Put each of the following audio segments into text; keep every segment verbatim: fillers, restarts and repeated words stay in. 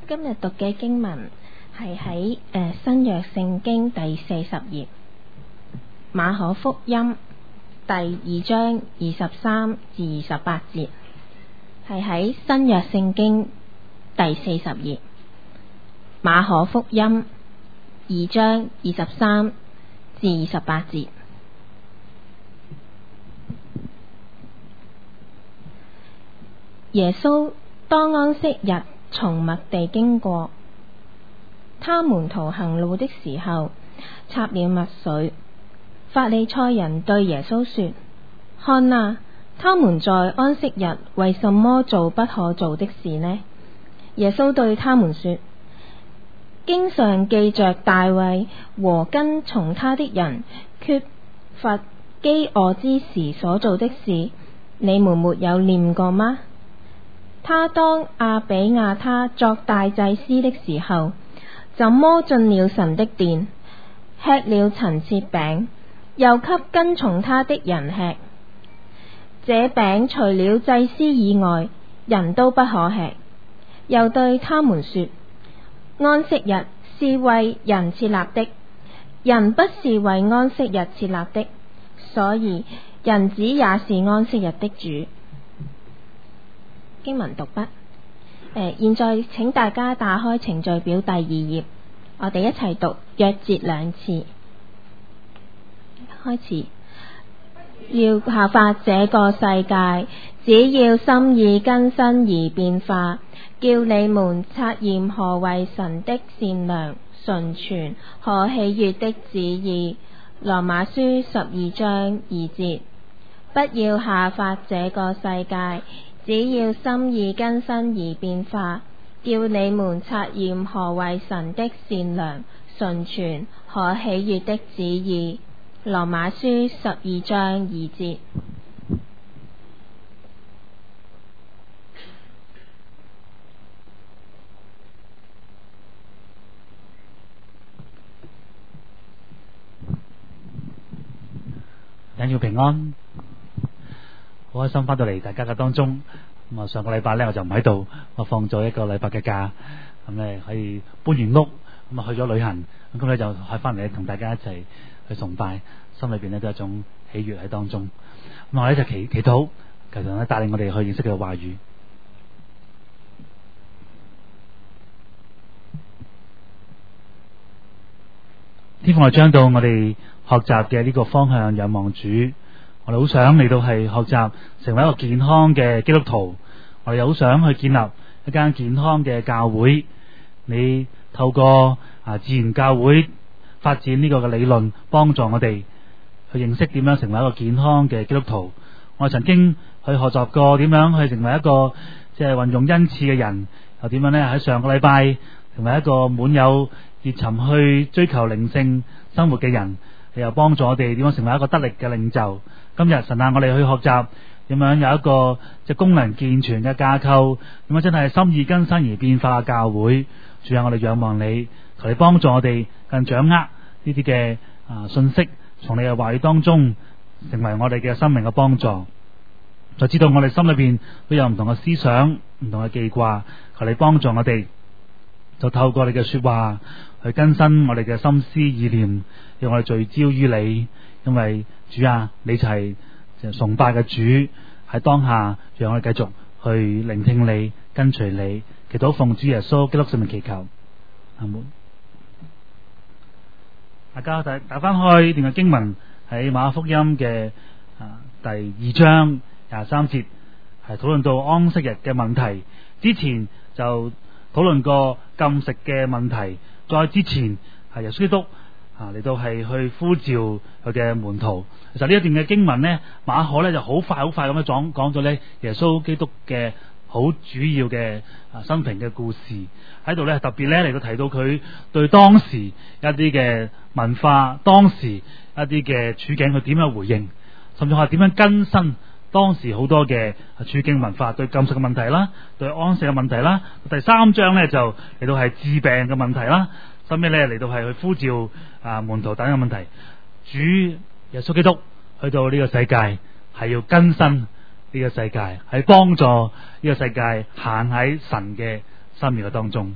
今日讀嘅經文係喺誒新約聖經第四十頁，馬可福音第二章二十三至二十八節，係喺新約聖經第四十頁，馬可福音二章二十三至二十八節。耶穌當安息日從麥地經過，他們途行路的時候，插了麥穗。法利賽人對耶穌說：看啊，他們在安息日為什麼做不可做的事呢？耶穌對他們說：經上記着大衛和跟從他的人缺乏飢餓之時所做的事，你們沒有念過嗎？他當亞比亞他作大祭司的時候，怎麼進了神的殿，吃了陳設餅，又給跟從他的人吃。這餅除了祭司以外，人都不可吃。又對他們說：安息日是為人設立的，人不是為安息日設立的，所以人子也是安息日的主。經文讀畢。誒，現在請大家打開程序表第二頁，我哋一齊讀約節兩次。開始。要效法這個世界，只要心意更新而變化，叫你們察驗何為神的善良、純全、可喜悅的旨意。羅馬書十二章二節。不要效法這個世界，只要心意更新而變化，叫你們察驗何為神的善良、純全、可喜悅的旨意。羅馬書十二章二節。 緊要平安，好開心翻到嚟大家嘅當中。咁啊，上個禮拜呢，我就唔喺度，我放咗一個禮拜嘅假，咁咧可以搬完屋，咁啊去咗旅行，咁咧就可以翻嚟同大家一齊去崇拜，心裏邊呢都有一種喜悅喺當中。咁我咧就祈祈禱，求神咧帶領我哋去認識佢嘅話語。天父，我將到我哋學習嘅呢個方向仰望主，我哋好想嚟到係學習成為一個健康嘅基督徒，我哋又好想去建立一間健康嘅教會。你透過啊自然教會發展呢個嘅理論，幫助我哋去認識點樣成為一個健康嘅基督徒。我哋曾經去學習過點樣去成為一個即係運用恩賜嘅人，又點樣呢？喺上個禮拜成為一個滿有熱忱去追求靈性生活嘅人，你又幫助我哋點樣成為一個得力嘅領袖。今日神啊，我哋去學習點樣有一個即係功能健全嘅架構，點樣真係心意更新而變化嘅教會。主啊，我哋仰望你，求你幫助我哋更掌握呢啲嘅啊信息，從你嘅話語當中成為我哋嘅生命嘅幫助。就知道我哋心裏邊都有唔同嘅思想、唔同嘅記掛，求你幫助我哋，就透過你嘅說話去更新我哋嘅心思意念，讓我哋聚焦於你。因為主啊，你就係崇拜嘅主，喺當下讓我哋繼續去聆聽你、跟隨你。祈禱奉主耶穌基督聖名祈求，阿門。大家打打翻開呢段嘅經文喺馬可福音嘅啊第二章廿三節，係討論到安息日嘅問題。之前就討論過禁食嘅問題，再之前係耶穌基督啊嚟到係去呼召佢嘅門徒。其實呢一段嘅經文呢，馬可呢就好快好快咁樣講講咗呢耶穌基督嘅好主要嘅啊生平嘅故事喺度呢，特別呢嚟到提到佢對當時一啲嘅文化、當時一啲嘅處境，佢點樣回應，甚至係點樣更新當時好多嘅處境文化，對禁食嘅問題啦，對安息嘅問題啦。第三章呢，就嚟到係治病嘅問題啦，後尾呢嚟到係去呼召啊門徒等嘅問題。主耶穌基督去到呢個世界係要更新呢個世界，係幫助呢個世界行喺神嘅心意嘅當中。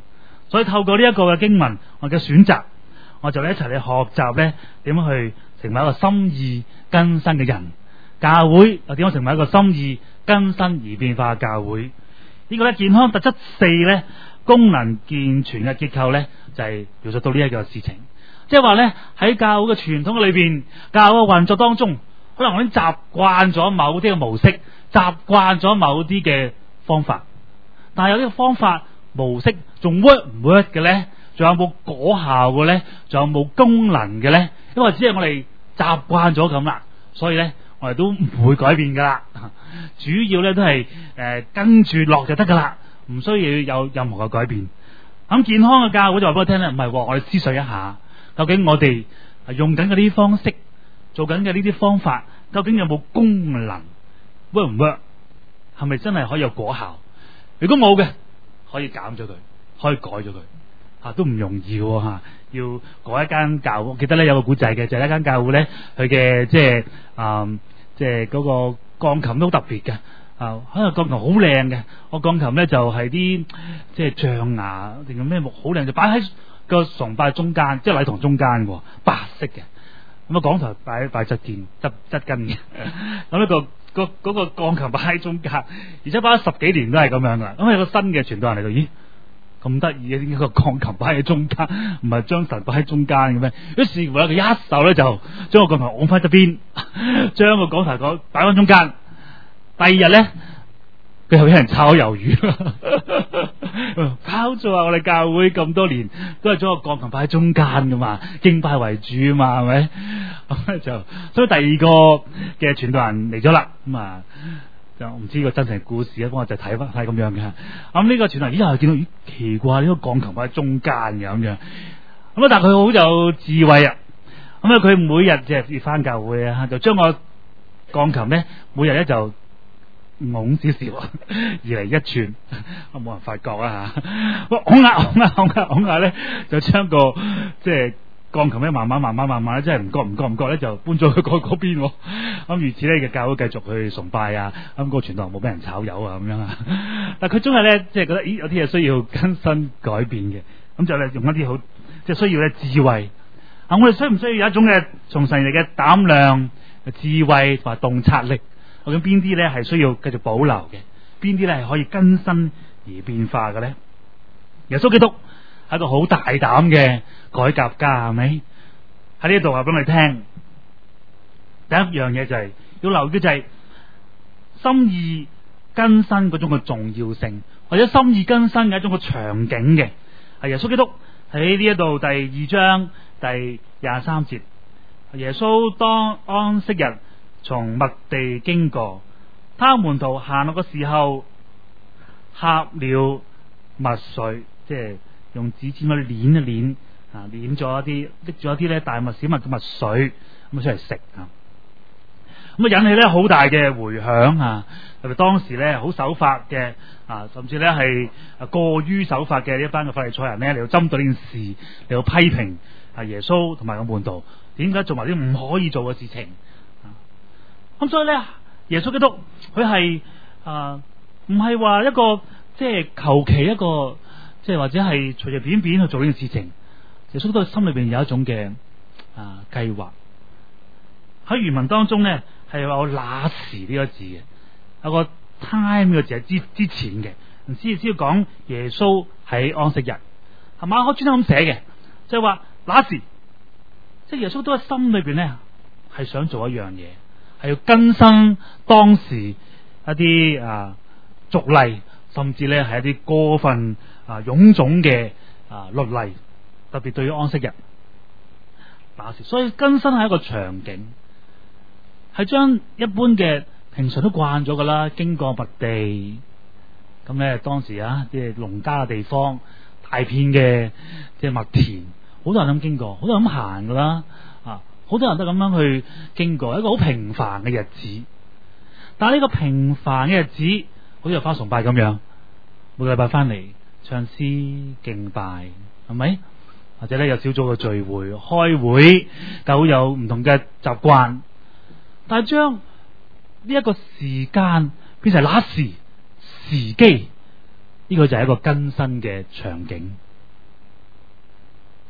所以透過呢一個嘅經文，我嘅選擇，我就一齊嚟學習咧點樣去成為一個心意更新嘅人。教會又點樣成為一個心意更新而變化嘅教會？呢個咧健康特質四咧功能健全嘅結構咧就係描述到呢一個事情。即係話咧喺教會嘅傳統裏邊，教會運作當中，可能我已經習慣咗某啲嘅模式，習慣咗某啲嘅方法，但係有呢個方法模式仲 work 唔 work 嘅咧？仲有冇果效嘅咧？仲有冇功能嘅咧？因為只係我哋習慣咗咁啦，所以咧我哋都唔會改變噶啦。主要咧都係誒、呃、跟住落就得噶啦，唔需要有任何嘅改變。咁健康嘅教會就話俾我聽咧，唔係，我哋思想一下，究竟我哋用緊嘅呢啲方式，做緊嘅呢啲方法，究竟有冇功能 work 唔 work？ 係咪真係可以有果效？如果冇嘅，可以減咗佢，可以改咗佢。啊，都唔容易嘅吓、啊，要改一間教會。我記得咧有個古仔嘅，就係、是、一間教會咧，佢嘅即係啊，即係嗰個鋼琴都好特別嘅。啊，可能鋼琴好靚嘅，個鋼琴咧就係啲即係象牙定係咩木，好靚，就擺喺個崇拜中間，即係禮堂中間嘅，白色嘅。咁啊，講台擺擺側邊側側跟嘅。咁呢個。個嗰個鋼琴擺喺中間，而且擺咗十幾年都係咁樣噶。咁有個新嘅傳道人嚟到，咦咁得意嘅，點解個鋼琴擺喺中間，唔係將神擺喺中間嘅咩？於是乎咧，佢一手咧就將個鋼琴往翻側邊，將個講台講擺翻中間。第二日咧，佢又俾人炒魷魚。搞錯啊！我哋教會咁多年都係將個鋼琴擺喺中間噶嘛，敬拜為主啊嘛，係咪？咁就所以第二個嘅傳道人嚟咗啦，咁啊就唔知個真實故事啊，不過就睇翻係咁樣嘅。咁呢個傳道人，咦又見到咦奇怪，呢個鋼琴擺喺中間嘅咁樣，咁啊但係佢好有智慧啊，咁啊佢每日即係要翻教會啊，就將個鋼琴咧每日咧就拱少少，二嚟一寸，我冇人發覺啊吓，我拱下拱下拱下拱下咧，就將個即係。鋼琴咧，慢慢慢慢慢慢咧，真係唔覺唔覺唔覺咧，就搬咗去嗰嗰邊。咁如此咧嘅教會繼續去崇拜啊，咁、個傳道冇俾人炒魷啊，咁樣啊。但係佢終係咧，即係覺得，咦，有啲嘢需要更新改變嘅。咁就咧用一啲好，即係需要咧智慧。啊，我哋需唔需要有一種嘅從神嚟嘅膽量、智慧同埋洞察力？究竟邊啲咧係需要繼續保留嘅？邊啲咧係可以更新而變化嘅咧？耶穌基督係一個好大膽嘅改革家，係咪？喺呢度話俾我哋聽，第一樣嘢就係、是、要留意，就係心意更新嗰種嘅重要性，或者心意更新嘅一種嘅場景嘅。係耶穌基督喺呢一度第二章第廿三節，耶穌當安息日從麥地經過，他門徒行落嘅時候，掐了麥穗，即係用指尖去捻一捻。啊！捻咗一啲，拎咗一啲咧大麥小麥嘅麥穗，咁啊出嚟食啊！咁啊引起咧好大嘅回響啊！特別當時咧好守法嘅啊，甚至咧係過於守法嘅呢一班嘅法利賽人咧嚟到針對呢件事嚟到批評啊耶穌同埋個門徒，點解做埋啲唔可以做嘅事情啊？咁所以咧，耶穌基督佢係啊唔係話一個即係求其一個即係或者係隨隨便便去做呢件事情。耶穌都心裏邊有一種嘅啊計劃，喺原文當中咧係有那時呢個字嘅，有個 time 呢個字係之之前嘅，唔知只要講耶穌喺安息日，係馬可專登咁寫嘅，就係話那時，即係耶穌都喺心裏邊咧係想做一樣嘢，係要更新當時一啲啊俗例，甚至咧係一啲過分啊臃腫嘅啊律例。特別對於安息日，那時，所以更新係一個場景，係將一般嘅平常都慣咗噶啦，經過麥地，咁咧當時啊，即係農家嘅地方，大片嘅即係麥田，好多人咁經過，好多人咁行噶啦，啊，好多人都咁樣去經過，一個好平凡嘅日子。但係呢個平凡嘅日子，好似返崇拜咁樣，每個禮拜翻嚟唱詩敬拜，係咪？或者咧有小組嘅聚會、開會，教會有唔同嘅習慣，但係將呢一個時間變成那時時機，呢個就係一個更新嘅場景。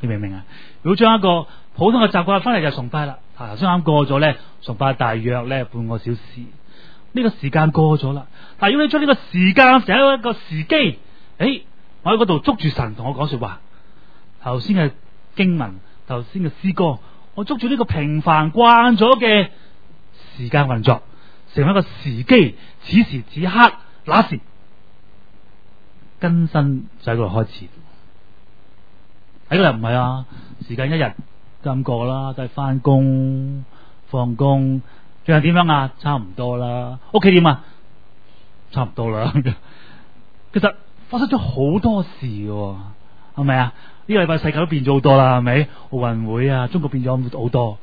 你明唔明啊？如果將一個普通嘅習慣翻嚟就崇拜啦，啊頭先啱過咗咧，崇拜大約咧半個小時，呢個時間過咗啦。但係如果你將呢個時間成為一個時機，誒，我喺嗰度捉住神同我講說話，頭先嘅經文，頭先嘅詩歌，我捉住呢個平凡慣咗嘅時間運作，成為一個時機，此時此刻那時更新就喺嗰度開始。喺嗰度唔係啊，時間一日咁過啦，都係翻工放工，最後點樣啊？差唔多啦。屋企點啊？差唔多啦。其實發生咗好多事嘅，係咪啊？呢個禮拜世界都變咗好多啦，係咪？奧運會啊，中國變咗好多。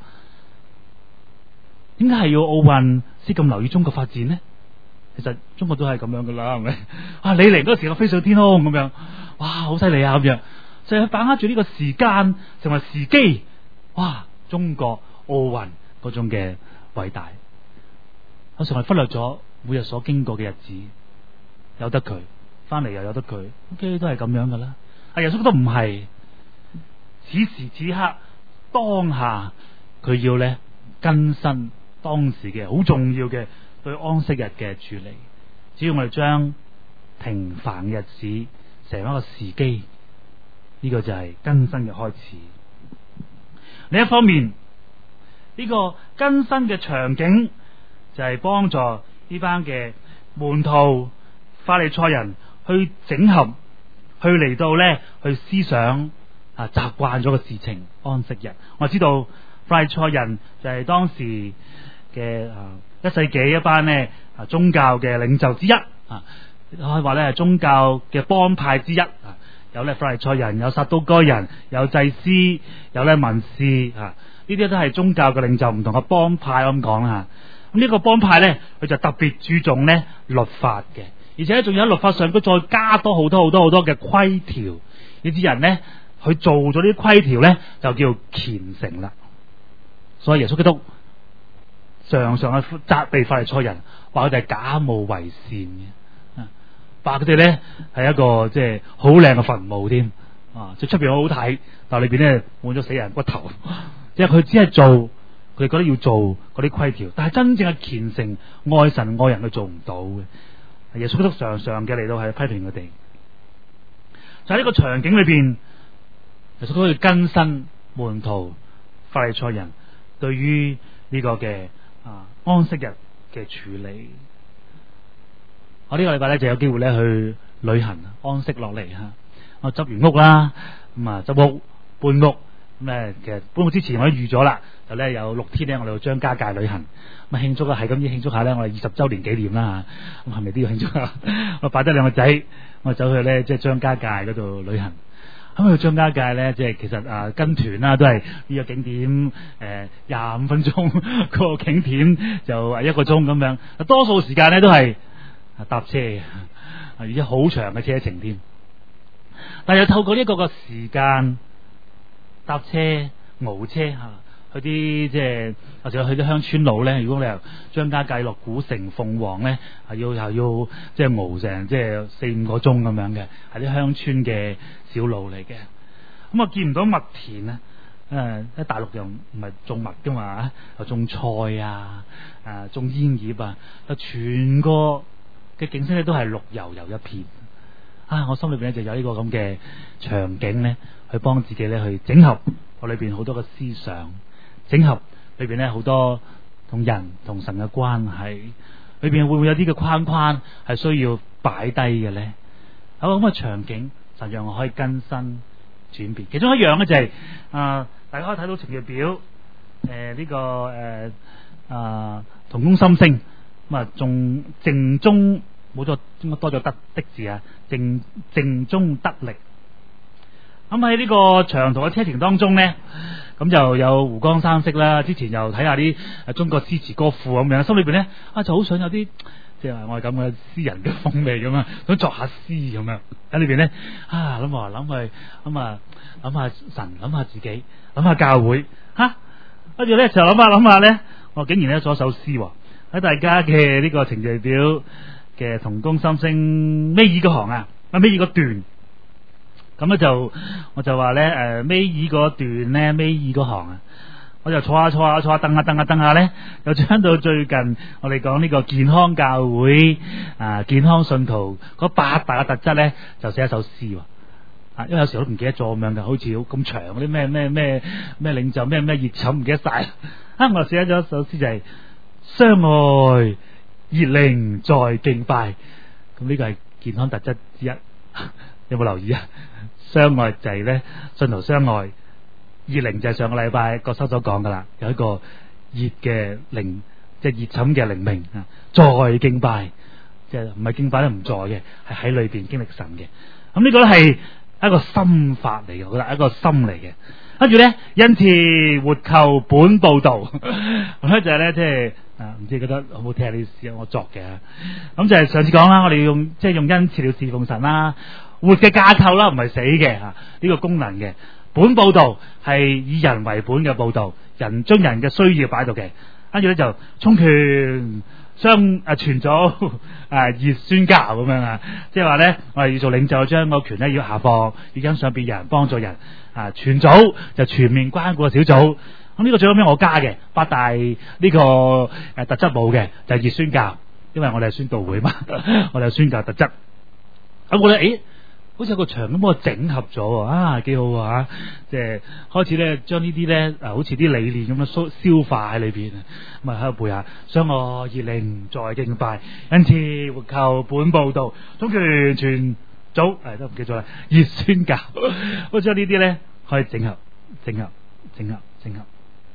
點解係要奧運先咁留意中國發展呢？其實中國都係咁樣噶啦，係咪？啊，李寧嗰時我飛上天空咁樣，哇，好犀利啊咁樣。就係把握住呢個時間，成為時機。哇！中國奧運嗰種嘅偉大，有時我忽略咗每日所經過嘅日子，有得佢翻嚟又有得佢，OK 都係咁樣噶啦。阿耶穌都唔係，此時此刻當下佢要咧更新當時嘅好重要嘅對安息日嘅處理。只要我哋將平凡嘅日子成為一個時機。呢個就係更新嘅開始。另一方面，呢個更新嘅場景就係幫助呢班嘅門徒、法利賽人去整合，去嚟到咧去思想啊習慣咗嘅事情。安息日，我知道法利賽人就係當時嘅啊一世紀一班咧啊宗教嘅領袖之一啊，可以話咧係宗教嘅幫派之一啊。有咧法利賽人，有撒都該人，有祭司，有咧文士啊，呢啲都係宗教嘅領袖，唔同嘅幫派咁講啦。咁呢個幫派咧，佢就特別注重咧律法嘅，而且仲有喺律法上佢再加多好多好多好多嘅規條。呢啲人咧，佢做咗啲規條咧，就叫虔誠啦。所以耶穌基督常常去責備法利賽人，話佢哋係假冒為善嘅。話佢哋咧係一個即係好靚嘅墳墓添，啊！即係出邊好好睇，但係裏邊咧滿咗死人骨頭。即係佢只係做，佢哋覺得要做嗰啲規條，但係真正嘅虔誠愛神愛人佢做唔到嘅。耶穌基督常常嘅嚟到係批評佢哋。就喺呢個場景裏邊，耶穌都要更新門徒法利賽人對於呢個嘅啊安息日嘅處理。我呢個禮拜咧就有機會咧去旅行安息落嚟吓，我執完屋啦，咁啊執屋搬屋，咁咧其實搬屋之前我都預咗啦，就咧有六天咧我哋去張家界旅行，咁慶祝啊係咁要慶祝下咧我哋二十周年紀念啦吓，咁係咪都要慶祝啊？我擺低兩個仔，我走去咧即係張家界嗰度旅行。咁去張家界咧，即係其實啊跟團啦，都係呢個景點誒廿五分鐘，個景點就一個鐘咁樣，多數時間咧都係搭車，而且好長嘅車程添。但係又透過呢個個時間搭車熬車吓，去啲即係或者去啲鄉村路咧。如果你由張家界落古城鳳凰咧，係要又要即係熬成即係四五個鐘咁樣嘅，係啲鄉村嘅小路嚟嘅。咁啊見唔到麥田啊，誒喺大陸又唔係種麥噶嘛，又種菜啊，誒種煙葉啊，就全個嘅景色咧都係綠油油一片啊！我心裏邊咧就有呢個咁嘅場景咧，去幫自己咧去整合我裏邊好多嘅思想，整合裏邊咧好多同人同神嘅關係，裏邊會唔會有啲嘅框框係需要擺低嘅咧？有個咁嘅場景，神讓我可以更新轉變。其中一樣咧就係、是、啊、呃，大家可以睇到程序表，誒、呃、呢、這個誒啊同工心聲咁啊，仲靜中。冇咗，應該多咗得的字啊！靜靜中得力。咁喺呢個長途嘅車程當中咧，咁就有湖光山色啦。之前又睇下啲誒中國詩詞歌賦咁樣，心裏邊咧啊就好想有啲即係我係咁嘅詩人嘅風味咁樣，想作下詩咁樣喺裏邊咧啊諗啊諗去咁啊諗下神，諗下自己，諗下教會吓，跟住咧就諗下諗下咧，我竟然咧做一首詩喺大家嘅呢個程序表嘅同工心聲尾二個行啊，尾二個段， 咁咧就我就話咧誒尾二嗰段咧尾二嗰行啊，我就坐下坐下坐下蹬下蹬下蹬下咧，又將到最近我哋講呢個健康教會啊健康信徒嗰八大嘅特質咧，就寫一首詩喎。啊，因為有時候都唔記得咗咁樣嘅，好似好咁長嗰啲咩咩咩咩領袖咩咩熱忱唔記得晒。啊，我寫咗一首詩就係、是、相愛熱靈在敬拜，咁呢個係健康特質之一。有冇留意啊？相愛就係咧信徒相愛，熱靈就係上個禮拜國修所講噶啦，有一個熱嘅靈，即係熱忱嘅靈命啊，在敬拜，即係唔係敬拜都唔在嘅，係喺裏邊經歷神嘅。咁呢個咧係一個心法嚟嘅，我覺得一個心嚟嘅。跟住咧，因此活求本報道，咁咧就係咧，即係啊，唔知覺得好唔好聽呢啲詩啊？我作嘅，咁就係上次講啦，我哋用即係用恩賜嚟侍奉神啦，活嘅架構啦，唔係死嘅吓，呢個功能嘅。本報道係以人為本嘅報道，人將人嘅需要擺度嘅，跟住咧就充權。將誒傳組誒熱宣教咁樣啊，即係話咧，我哋要做領袖，將個權咧要下放，要欣賞別人，幫助人啊。傳組就全面關顧嘅小組，咁呢個最後尾我加嘅八大呢、這個誒、啊、特質冇嘅就係、是、熱宣教，因為我哋係宣道會嘛，我哋係宣教特質。咁我覺得誒。好似有個牆咁，我整合咗啊，幾好啊！即係開始咧，將呢啲咧，啊，好似啲理念咁樣消消化喺裏邊，咁啊喺度背下，相愛熱靈在敬拜，因此活求本報道，總權全組，誒都唔記咗啦，熱宣教，我將呢啲咧可以整合、整合、整合、整合，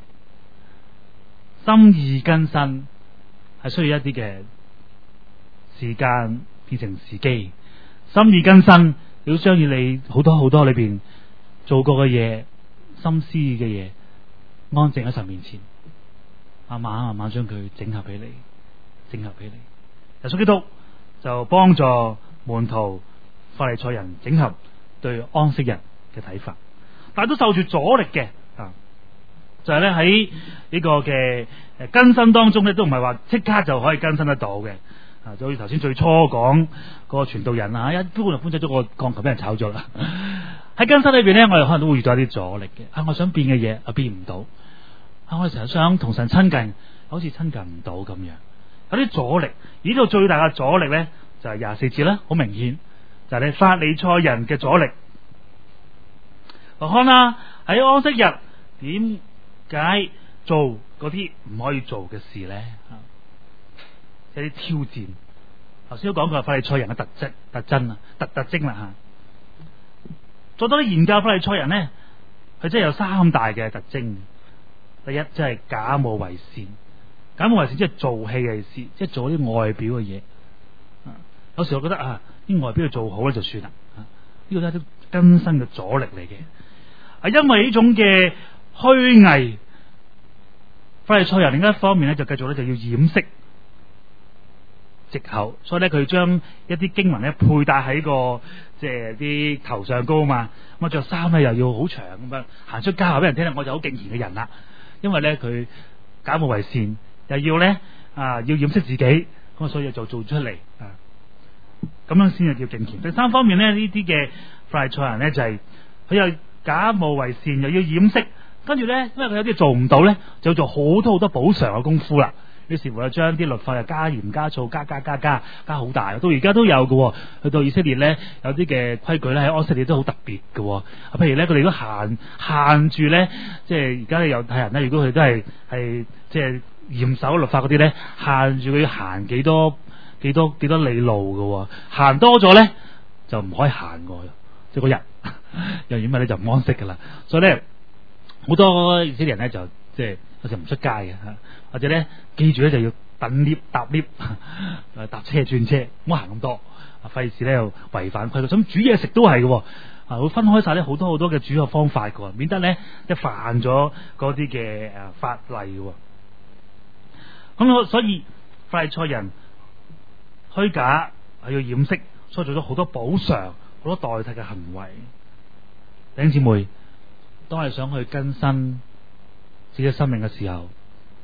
心意更新係需要一啲嘅時間變成時機，心意更新。要將以你好多好多裏邊做過嘅嘢、心思嘅嘢，安靜喺神面前，慢慢慢慢將佢整合俾你，整合俾你。耶穌基督就幫助門徒、法利賽人整合對安息日嘅睇法，但係都受住阻力嘅啊！就係咧喺呢個嘅誒更新當中咧，都唔係話即刻就可以更新得到嘅。啊，就好似頭先最初講個傳道人啊，一搬就搬走咗個鋼琴俾人炒咗啦。喺更新裏邊咧，我哋可能都會遇到一啲阻力嘅。啊，我想變嘅嘢啊變唔到。啊，我哋成日想同神親近，好似親近唔到咁樣，有啲阻力。而呢度最大嘅阻力咧，就係廿四節啦，好明顯就係你法利賽人嘅阻力。我看啦，喺安息日點解做嗰啲唔可以做嘅事咧？有啲挑戰，頭先都講過法利賽人嘅特質、特徵啊、特特徵啦吓。做多啲研究法利賽人咧，佢真係有三大嘅特徵。第一，即係假冒為善，假冒為善即係做戲嘅意思，即係做啲外表嘅嘢。有時我覺得啊，啲外表做好咧就算啦。呢個都係啲更新嘅阻力嚟嘅。係因為呢種嘅虛偽，法利賽人另一方面咧就繼續咧就要掩飾藉口，所以咧佢將一啲經文咧佩戴喺個即係啲頭上高嘛，咁啊着衫咧又要好長咁樣行出街話俾人聽咧，我就好敬虔嘅人啦。因為咧佢假冒為善，又要咧啊要掩飾自己，咁啊所以就做出嚟啊，咁樣先係叫敬虔。第三方面咧，呢啲嘅法利賽人咧就係、是、佢又假冒為善，又要掩飾，跟住咧因為佢有啲做唔到咧，就要做好多好多補償嘅功夫啦。於是乎就將啲律法又加鹽加醋加加加加加好大，到而家都有嘅。去到以色列咧，有啲嘅規矩咧喺安息日都好特別嘅。譬如咧，佢哋都限限住咧，即係而家嘅猶太人咧，如果佢都係係即係嚴守律法嗰啲咧，限住佢要行幾多幾多幾多里路嘅，行多咗咧就唔可以行過，即係嗰日又因為咧就唔安息噶啦。所以咧好多以色列人咧就即係有時唔出街嘅吓。或者咧，記住咧就要等 lift 搭 lift，誒搭車轉車，唔好行咁多，費事咧又違反規矩。咁煮嘢食都係嘅，啊會分開晒咧好多好多嘅煮嘅方法嘅，免得咧即係犯咗嗰啲嘅誒法例嘅。咁我所以法利賽人虛假係要掩飾，所以做咗好多補償、好多代替嘅行為。弟兄姊妹，當係想去更新自己生命嘅時候，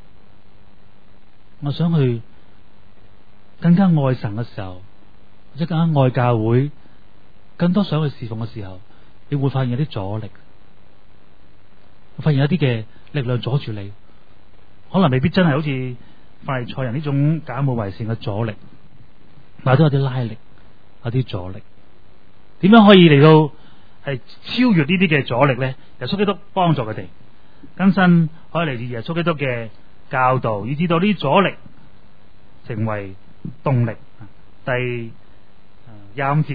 我想去更加愛神嘅時候，或者更加愛教會，更多想去侍奉嘅時候， 你會發現有啲阻力，發現有啲嘅力量阻住你，可能未必真係好似法利賽人呢種假冒為善嘅阻力，但係都有啲拉力，有啲阻力。點樣可以嚟到係超越呢啲嘅阻力咧？耶穌基督幫助佢哋更新，可以嚟自耶穌基督嘅教導，以至到呢啲阻力成為動力。第廿五節，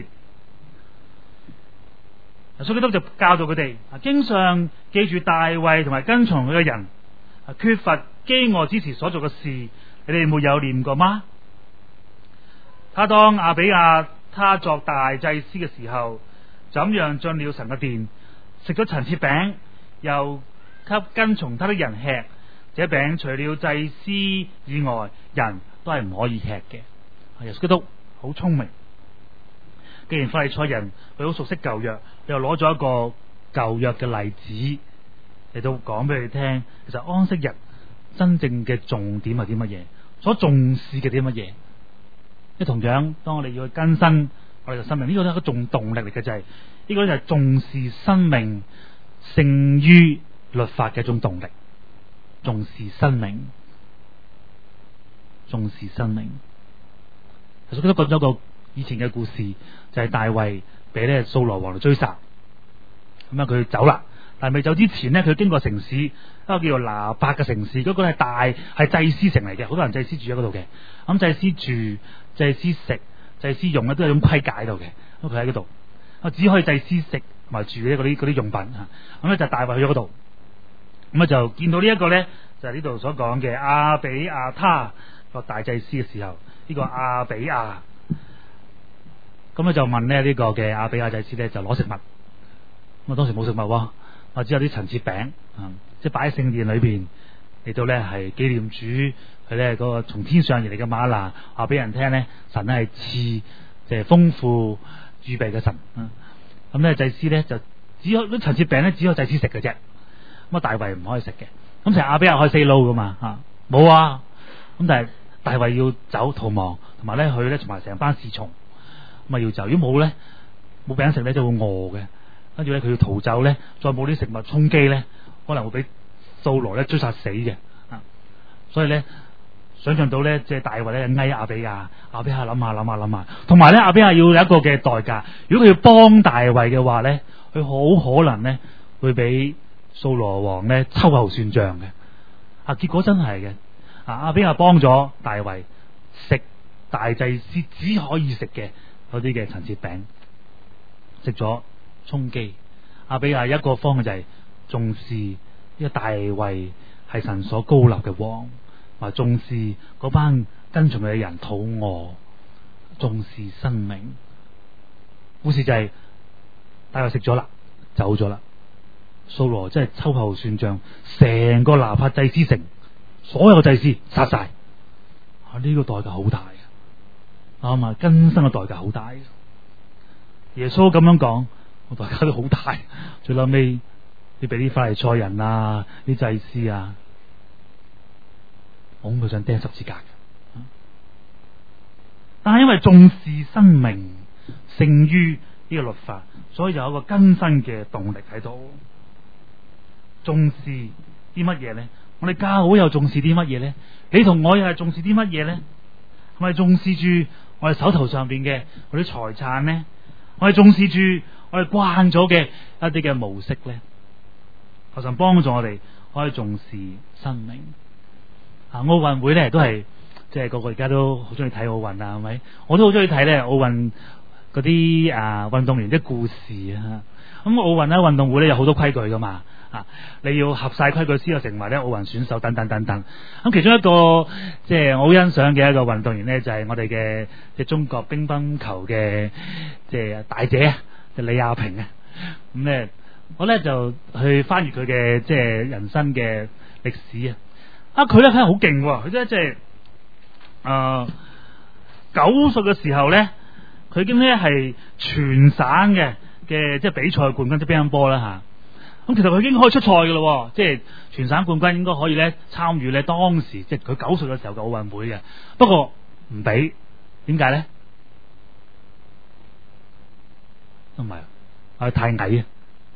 耶穌基督就教導佢哋，經常記住大衛同埋跟從佢嘅人，缺乏飢餓之時所做嘅事，你哋沒有念過嗎？他當亞比亞他作大祭司嘅時候，怎樣進了神嘅殿，食咗陳設餅，又給跟從他的人吃。這餅除了祭司以外，人都係唔可以吃嘅。耶穌基督好聰明，既然法利賽人佢好熟悉舊約，又攞咗一個舊約嘅例子嚟到講俾你聽。其實安息日真正嘅重點係啲乜嘢？所重視嘅啲乜嘢？即同樣，當我哋要去更新我哋嘅生命，呢、這個都係一個重動力嚟嘅，就係、是、呢個就係重視生命勝於律法嘅一種動力。重視生命，重視生命。其實佢都講咗個以前嘅故事，就係、是、大衛俾咧掃羅王嚟追殺，咁啊佢走啦，但係未走之前呢，佢經過城市，一個叫做拿伯嘅城市，嗰、那個係大係祭司城嚟嘅，好多人祭司住喺嗰度嘅。咁祭司住、祭司食、祭司用咧都有種規矩喺度嘅，咁佢喺嗰度，啊只可以祭司食同埋住咧嗰啲嗰啲用品啊。咁咧就大衛去咗嗰度，咁啊就見到呢一個咧就係呢度所講嘅亞比亞他個大祭司嘅時候，呢、這個亞比亞，咁咧就問咧呢個嘅亞比亞祭司咧就攞食物，咁啊當時冇食物，啊只有啲陳設餅，啊即係擺喺聖殿裏邊嚟到咧係紀念主佢咧嗰個從天上而嚟嘅嗎哪，話俾人聽咧神咧係賜即係豐富預備嘅神，咁咧祭司咧就只有啲陳設餅咧只有祭司食嘅啫，咁啊大衛唔可以食嘅。咁成日亞比亞可以 say no 噶嘛？吓冇啊！咁但係大衛要走逃亡，同埋咧佢咧同埋成班侍從咁啊要走。如果冇咧冇餅食咧就會餓嘅，跟住咧佢要逃走咧，再冇啲食物充飢咧，可能會俾掃羅咧追殺死嘅啊！所以咧想象到咧即係大衛咧嗌亞比亞，亞比亞諗下諗下諗下，同埋咧亞比亞要有一個嘅代價。如果佢要幫大衛嘅話咧，佢好可能咧會俾掃羅王咧秋後算賬嘅，啊結果真係嘅，啊亞比亞幫咗大衛食大祭司只可以食嘅嗰啲嘅陳設餅，食咗充飢。亞比亞一個方向就係重視呢個大衛係神所高立嘅王，話重視嗰班跟從佢嘅人肚餓，重視生命。故事就係大衛食咗啦，走咗啦。掃羅真係秋後算賬，成個拿伯祭司城所有祭司殺晒，啊呢、這個代價好大嘅，啱啊，更新嘅代價好大嘅。耶穌咁樣講，個代價都好大。最後尾你俾啲法利賽人啊，啲祭司啊，拱佢上釘十字架嘅。但係因為重視生命勝於呢個律法，所以就有一個更新嘅動力喺度。重視啲乜嘢呢？我哋教會又重視啲乜嘢呢？你同我又係重視啲乜嘢呢？係咪重視住我哋手頭上邊嘅嗰啲財產呢？我哋重視住我哋慣咗嘅一啲嘅模式呢？求神幫助我哋可以重視生命。啊，奧運會咧都係即係個個而家都好中意睇奧運啊，係咪？我都好中意睇咧奧運嗰啲啊運動員啲故事啊。咁奧運咧運動會咧有好多規矩噶嘛。啊！你要合晒規矩先有成為咧奧運選手等等等等。咁其中一個即係我好欣賞嘅一個運動員咧，就係、是、我哋嘅即係中國乒乓球嘅即係大姐啊，就李亞平啊。咁咧我咧就去翻閱佢嘅即係人生嘅歷史啊。啊佢咧真係好勁喎！佢咧即係誒九歲嘅時候咧，佢已經咧係全省嘅嘅即係比賽冠軍，即係乒乓波啦吓。咁其實佢已經可以出賽嘅咯，即係全省冠軍應該可以咧參與咧當時即係佢九歲嘅時候嘅奧運會嘅。不過唔俾，點解咧？唔係啊，太矮啊，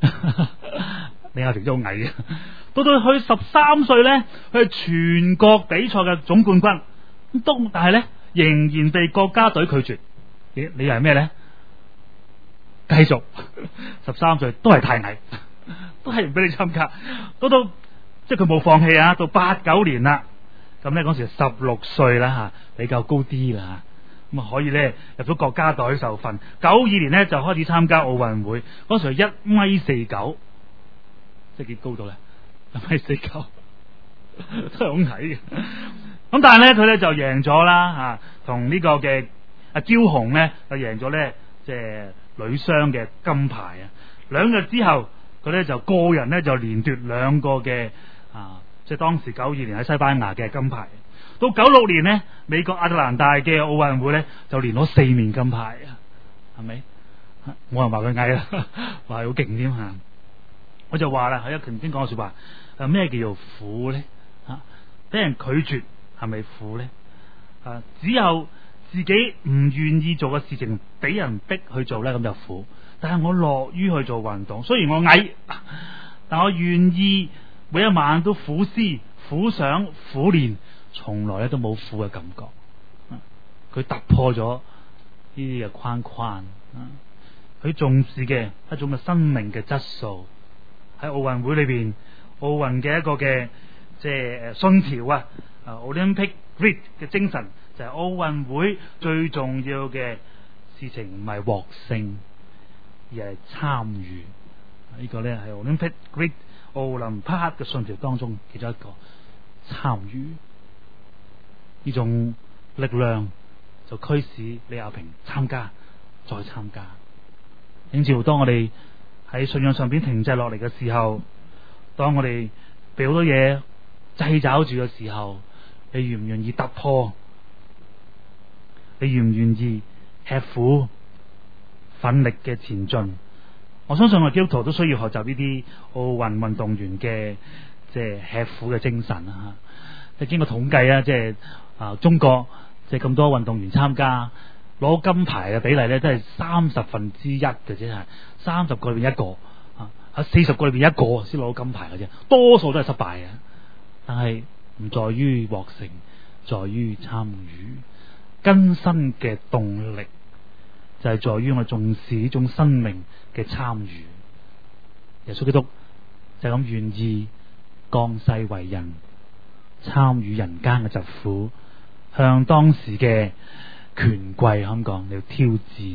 李亞平真係好矮嘅。到到佢十三歲咧，佢係全國比賽嘅總冠軍，咁都但係咧仍然被國家隊拒絕。你你又係咩咧？繼續十三歲都係太矮，都係唔俾你參加。到到即係佢冇放棄啊！到八九年啦，咁咧嗰時十六歲啦吓，比較高啲啦，咁啊可以咧入咗國家隊受訓。九二年咧就開始參加奧運會，嗰時係一米四九，即係幾高度咧？一米四九都係好矮嘅。咁但係咧佢咧就贏咗啦吓，同呢個嘅阿焦紅咧就贏咗咧即係女雙嘅金牌啊！兩日之後佢咧就個人咧就連奪兩個嘅啊，即係當時九二年喺西班牙嘅金牌。到九六年呢，美國亞特蘭大嘅奧運會咧就連攞四面金牌啊，係咪？冇人話佢矮啦，話係好勁添吓。我就話啦，喺一曾經講嘅說話，誒咩叫做苦咧？吓、啊，俾人拒絕係咪苦咧？啊，只有自己唔願意做嘅事情俾人逼去做咧，咁就苦。但係我樂於去做運動，雖然我矮，但我願意每一晚都苦思、苦想、苦練，從來咧都冇苦嘅感覺。佢、啊、突破咗呢啲嘅框框，佢、啊、重視嘅一種嘅生命嘅質素，喺奧運會裏邊，奧運嘅一個嘅即係信條啊，啊 Olympic Grit 嘅精神就係奧運會最重要嘅事情唔係獲勝，而係參與。呢個咧係 Olympic Grit 奧林匹克嘅信條當中其中一個參與。呢種力量就驅使李亞平參加再參加。因此當我哋喺信仰上邊停滯落嚟嘅時候，當我哋俾好多嘢掣肘住嘅時候，你願唔願意突破？你願唔願意吃苦奮力嘅前進？我相信我哋基督徒都需要學習呢啲奧運運動員嘅即係吃苦嘅精神啊！即係經過統計啊，即係啊中國即係咁多運動員參加攞金牌嘅比例咧，都係三十分之一嘅啫，係三十個裏邊一個啊，喺四十個裏邊一個先攞金牌嘅啫，多數都係失敗嘅。但係唔在於獲勝，在於參與。更新嘅動力就係在於我重視呢種生命嘅參與。耶穌基督就咁願意降世為人，參與人間嘅疾苦，向當時嘅權貴咁講你要挑戰。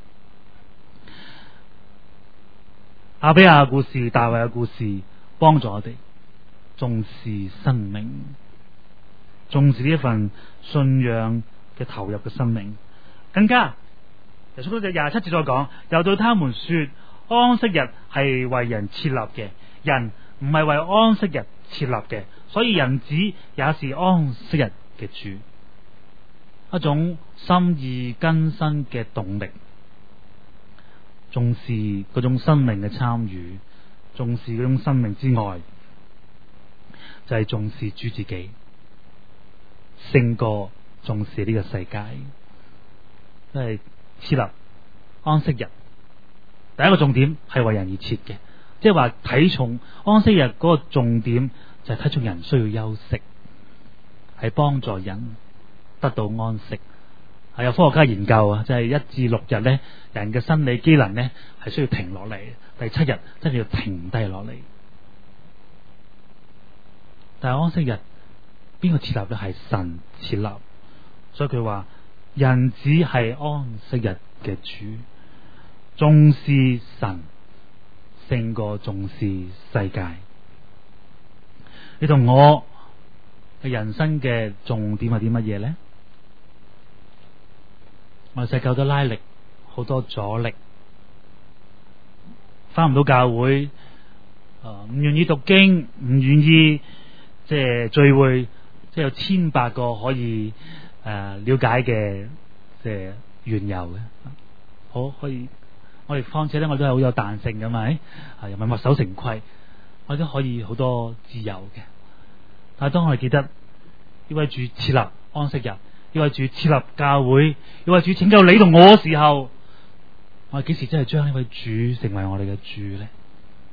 亞比亞嘅故事、大衛嘅故事，幫助我哋重視生命，重視呢一份信仰嘅投入嘅生命。更加耶穌喺廿七節再講，又對他們說：安息日係為人設立嘅，人唔係為安息日設立嘅，所以人子也是安息日嘅主。一種心意更新嘅動力，重視嗰種生命嘅參與，重視嗰種生命之外，就係、是、重視主自己，勝過重視呢個世界。即係設立安息日，第一個重點係為人而設嘅，即係話睇重安息日嗰個重點就係睇重人需要休息，係幫助人得到安息。係有科學家研究啊，即係一至六日咧，人嘅生理機能咧係需要停落嚟，第七日真係要停低落嚟。但係安息日邊個設立咧？係神設立，所以佢話人只係安息日嘅主，重視神勝過重視世界。你同我嘅人生嘅重點係啲乜嘢咧？我哋世界好多拉力，好多阻力，翻唔到教會，啊唔願意讀經，唔願意即係聚會，即係有千百個可以誒、呃、了解嘅即係緣由嘅，好可以。我哋況且咧，我哋都係好有彈性嘅，咪啊又唔係墨守成規，我哋都可以好多自由嘅。但係當我哋記得呢位主設立安息日，呢位主設立教會，呢位主拯救你同我嘅時候，我哋幾時真係將呢位主成為我哋嘅主咧？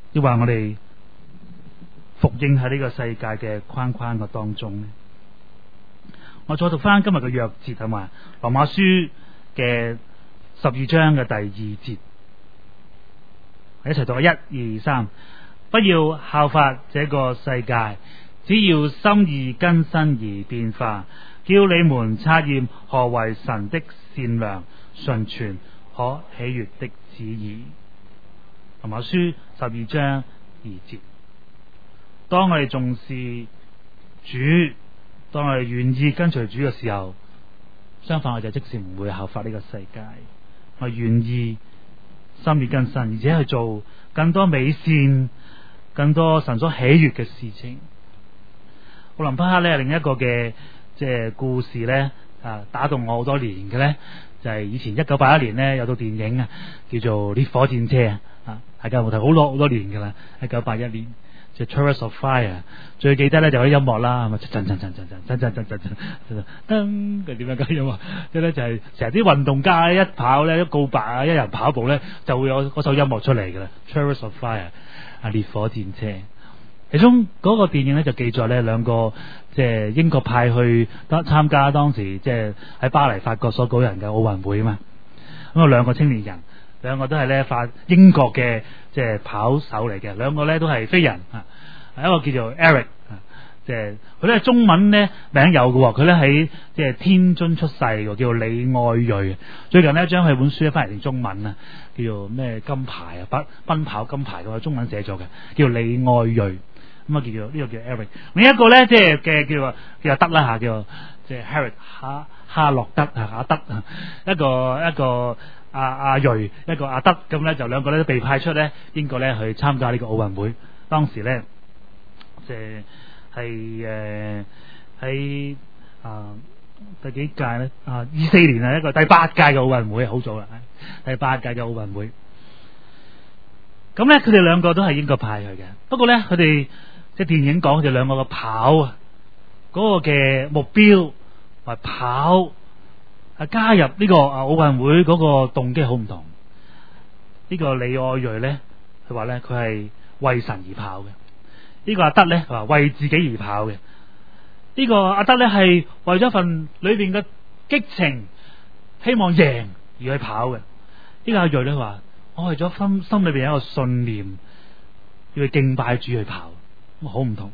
抑或我哋服應喺呢個世界嘅框框嘅當中呢？我再讀翻今日嘅約節同埋羅馬書嘅十二章嘅第二節，一齊讀啊！一二三，不要效法這個世界，只要心意更新而變化，叫你們察驗何為神的善良、純全、可喜悅的旨意。羅馬書十二章二節。當我哋重視主，當我哋願意跟隨主嘅時候，相反我就即使唔會效法呢個世界，我願意心意更新，而且去做更多美善、更多神所喜悅嘅事情。奧林匹克咧，另一個嘅即係故事咧，啊打動我好多年嘅咧，就係、是、以前一九八一年咧有套電影啊，叫做《烈火戰車》啊，大家有冇睇？好多好多年噶啦，一九八一年。就 Chariots of Fire， 最記得咧就係啲音樂啦，係咪？震震震震震震震震震震噔，佢點樣嘅音樂？即係咧就係成日啲運動家一跑咧，一告白啊，一人跑步咧，就會有嗰首音樂出嚟噶啦。Chariots of Fire， 啊烈火戰車。其中嗰個電影咧就記載咧兩個即係英國派去當參加當時即係喺巴黎法國所舉行嘅奧運會啊嘛。咁啊兩個青年人。兩個都係咧法英國嘅即係跑手嚟嘅，兩個咧都係飛人啊，一個叫做 Eric 啊，即係佢咧中文咧名有嘅，佢咧喺即係天津出世嘅，叫做李愛銳。最近咧將佢本書咧翻譯成中文啊，叫做咩金牌啊，奔奔跑金牌嘅，中文寫咗嘅，叫做李愛銳。咁啊叫做呢個叫 Eric， 另一個咧即係嘅叫做叫做德啦吓，叫即係 Harry 哈哈洛德啊阿德啊，一個一個。阿阿銳一個阿德，咁咧就兩個咧都被派出咧英國咧去參加呢個奧運會。當時咧即係誒喺啊第幾屆咧啊二四年啊一個第八屆嘅奧運會，好早啦，第八屆嘅奧運會。咁咧佢哋兩個都係英國派去嘅，不過咧佢哋即係電影講佢哋兩個嘅跑啊嗰個嘅目標或跑。啊！加入呢個啊奧運會嗰個動機好唔同。呢個李愛銳咧，佢話咧佢係為神而跑嘅。呢個阿德咧，佢話為自己而跑嘅。呢個阿德咧係為咗份裏邊嘅激情，希望贏而去跑嘅。呢個阿銳咧話，我為咗心心裏邊有一個信念，要去敬拜主去跑，咁好唔同。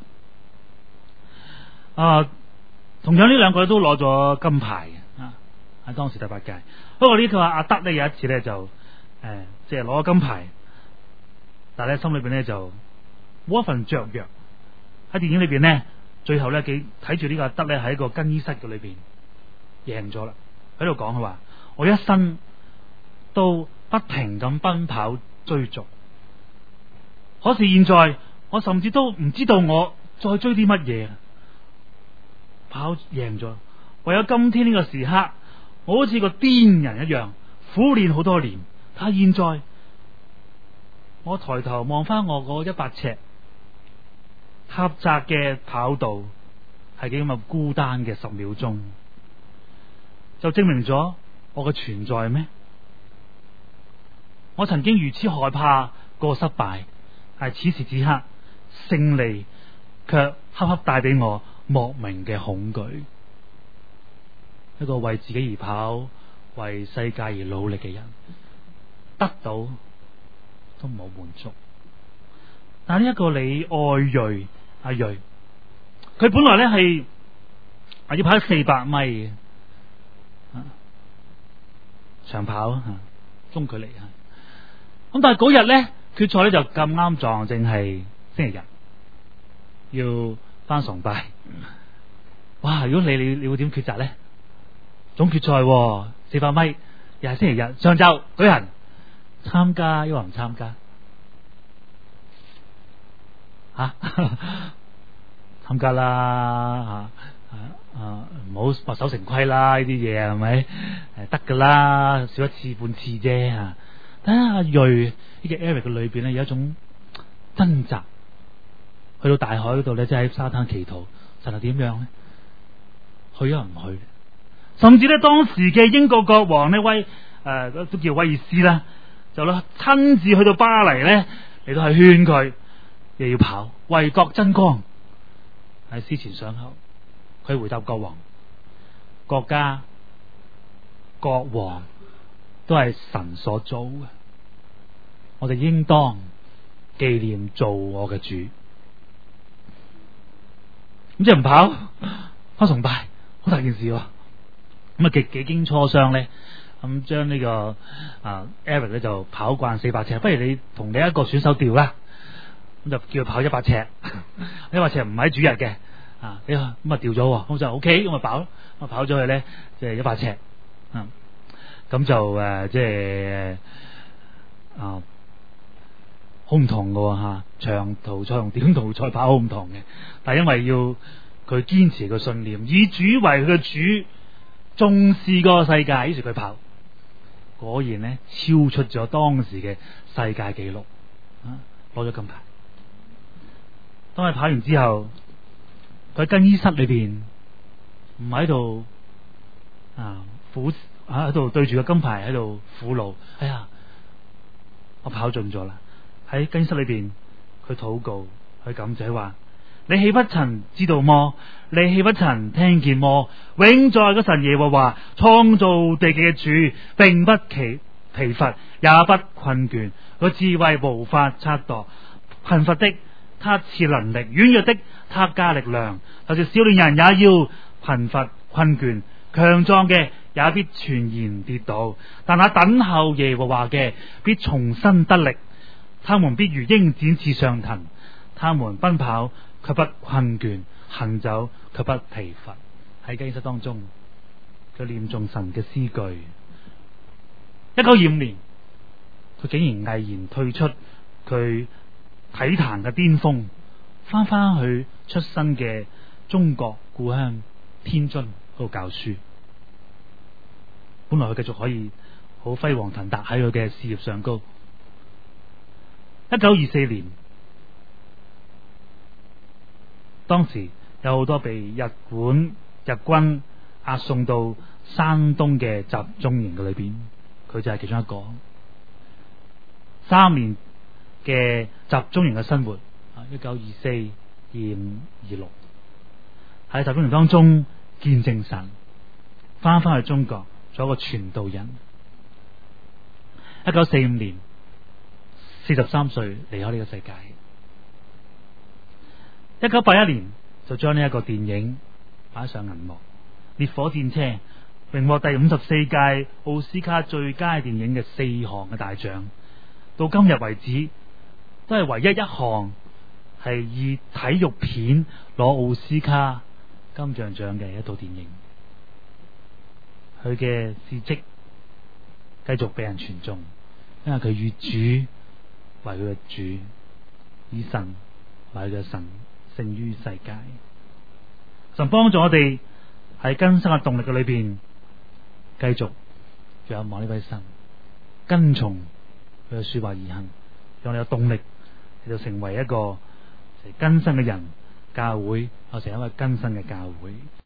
啊，同樣呢兩個都攞咗金牌嘅。喺當時第八屆，不過呢個阿德咧有一次咧就誒即係攞咗金牌，但係咧心裏邊咧就冇一份雀躍。喺電影裏邊咧，最後咧幾睇住呢個阿德咧喺個更衣室嘅裏邊贏咗啦，喺度講佢話：我一生都不停咁奔跑追逐，可是現在我甚至都唔知道我再追啲乜嘢，跑贏咗，唯有今天呢個時刻。我好似個癲人一樣苦練好多年，但係現在我抬頭望翻我嗰一百尺狹窄嘅跑道，係幾咁孤單嘅十秒鐘，就證明咗我嘅存在咩？我曾經如此害怕過失敗，係此時此刻勝利卻恰恰帶俾我莫名嘅恐懼。一個為自己而跑、為世界而努力嘅人，得到都冇滿足。但係呢一個李愛銳阿銳，佢本來咧係係要跑四百米嘅、啊、長跑啊，中距離啊。咁但係嗰日咧決賽咧就咁啱撞正係星期日，要返崇拜。哇！如果你你你會點抉擇咧？總決賽四百米又係星期日上晝舉行，參加抑或唔參加？吓參加啦吓啊！唔好墨守成規啦，呢啲嘢係咪？誒得噶啦，少一次半次啫吓。睇下阿銳呢個 Eric 嘅裏邊咧有一種掙扎，去到大海嗰度咧，即係喺沙灘祈禱，神係點樣咧？去又唔去？甚至咧，當時嘅英國國王呢威誒、呃、都叫威爾斯啦，就啦親自去到巴黎咧你都係勸佢，亦要跑，為國爭光。喺思前想後，佢回答國王：國家、國王都係神所造嘅，我哋應當紀念做我嘅主。咁即係唔跑，開崇拜，好大件事喎。咁啊，幾幾經磋商咧，咁將呢個啊 Eric 咧就跑慣四百尺，不如你同你一個選手調啦，咁就叫佢跑一百尺，一百尺唔喺主日嘅啊，咁啊調咗，咁就 OK，咁啊跑，咁跑咗去咧，即係一百尺，啊，咁就誒即係啊好唔同嘅吓，長途賽同短途賽跑好唔同嘅，但係因為要佢堅持個信念，以主為佢嘅主。重視個世界，於是佢跑，果然咧超出咗當時嘅世界紀錄，啊，攞咗金牌。當佢跑完之後，佢喺更衣室裏邊唔喺度啊苦喺度對住個金牌喺度苦惱，哎呀，我跑盡咗啦！喺更衣室裏邊，佢禱告，佢感謝話。你豈不曾知道麼？你豈不曾聽見麼？永在嗰神耶和華創造地極嘅主，並不疲疲乏，也不困倦。個智慧無法測度，貧乏的他賜能力，軟弱的他加力量。就是少年人也要貧乏困倦，強壯嘅也必全然跌倒。但那等候耶和華嘅必重新得力，他們必如鷹展翅上騰，他們奔跑卻不困倦，行走卻不疲乏。喺更衣室當中，佢念誦神嘅詩句。一九二五年，佢竟然毅然退出佢體壇嘅巔峰，翻翻去出身嘅中國故鄉天津嗰度教書。本來佢繼續可以好輝煌騰達喺佢嘅事業上高。一九二四年。當時有好多被日本日軍押送到山東嘅集中營嘅裏邊，佢就係其中一個。三年嘅集中營嘅生活，一九二四、二五、二六，喺集中營當中見證神，翻返去中國做一個傳道人。一九四五年，四十三歲離開呢個世界。一九八一年就將呢一個電影擺上銀幕，《烈火戰車》榮獲第五十四屆奧斯卡最佳電影嘅四項嘅大獎，到今日為止都係唯一一項係以體育片攞奧斯卡金像獎嘅一套電影。佢嘅事蹟繼續被人傳頌，因為佢以主為佢嘅主，以神為佢嘅神。勝於世界，神幫助我哋喺更新嘅動力嘅裏邊，繼續仰望呢位神，跟從佢嘅說話而行，讓你有動力，你就成為一個更新嘅人，教會又成為一個更新嘅教會。